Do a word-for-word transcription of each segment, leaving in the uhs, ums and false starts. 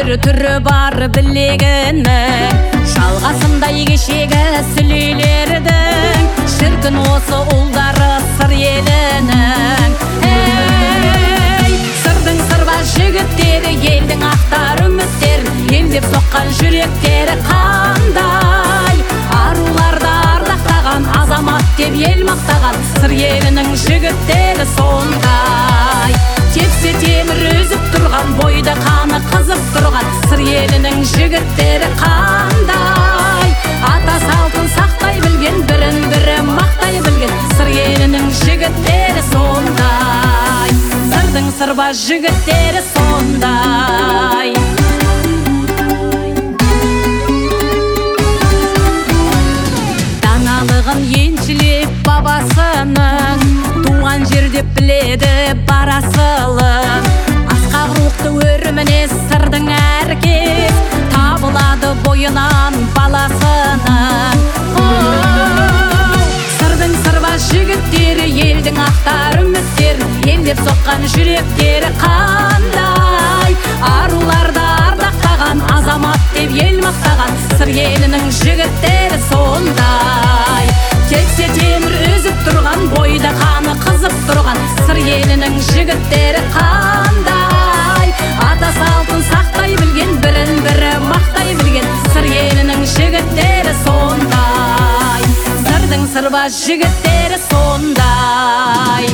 бір түрі бар білегінің, жалғасындай кешегі сүлейлердің, шіркін осы ұлдары сыр елінің. Ей, сырдың сырбаз жігіттері, елдің ақтар үміттерін емдеп соққан жүректері қандай, аруларды ардақтаған, азамат деп ел мақтаған сыр елінің жігіттері сондай. Тепсе темір үзіп тұрған, бойда қаны қызып тұрған сыр елінің жігіттері қандай, ата салтын сақтай білген, бірін бірі мақтай білген сыр елінің жігіттері сондай. Сырдың сырбаз жігіттері сондай. Даналығын еншілеп бабасының, туған жерде біледі барасылын. Асқақ рухты өріміне сырдың әркез, табылады бойынан баласының. Сырдың сырбаз жігіттері, елдің ақтар үміттерін емдеп соққан жүректері қандай, аруларды ардақтаған, азамат деп ел мақтаған сыр елінің жігіттері сондай. Тексе темір үзіп тұрған, бойда қаны қызып тұрған сыр елінің жігіттері қандай, ата салтын сақтай білген, бірін бірі мақтай білген сыр елінің жігіттері сондай. Сырдың сырбаз жігіттері сондай.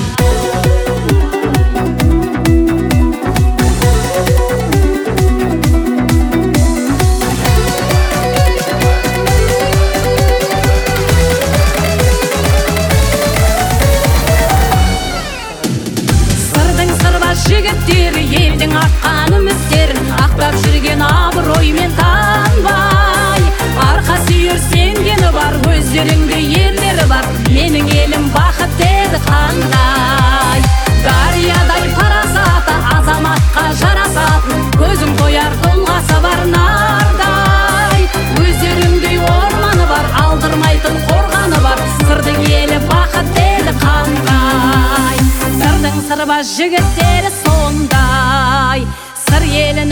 Жігіттері, елдің артқан үміттерін ақтап жүрген абыроймен танбай, арқа сүйер сенгені бар, өздеріңде ерлері бар, менің елім бақыт еді қандай. Дариядай парасаты, азаматқа жарасатын, көзің тояр тұлғасы бар нардай, өздеріңдей орманы бар, алдырмайтын қорғаны бар, сырдың елі бақыт еді қандай. Сырдың сырбаз жігіттері сондай, сыр елі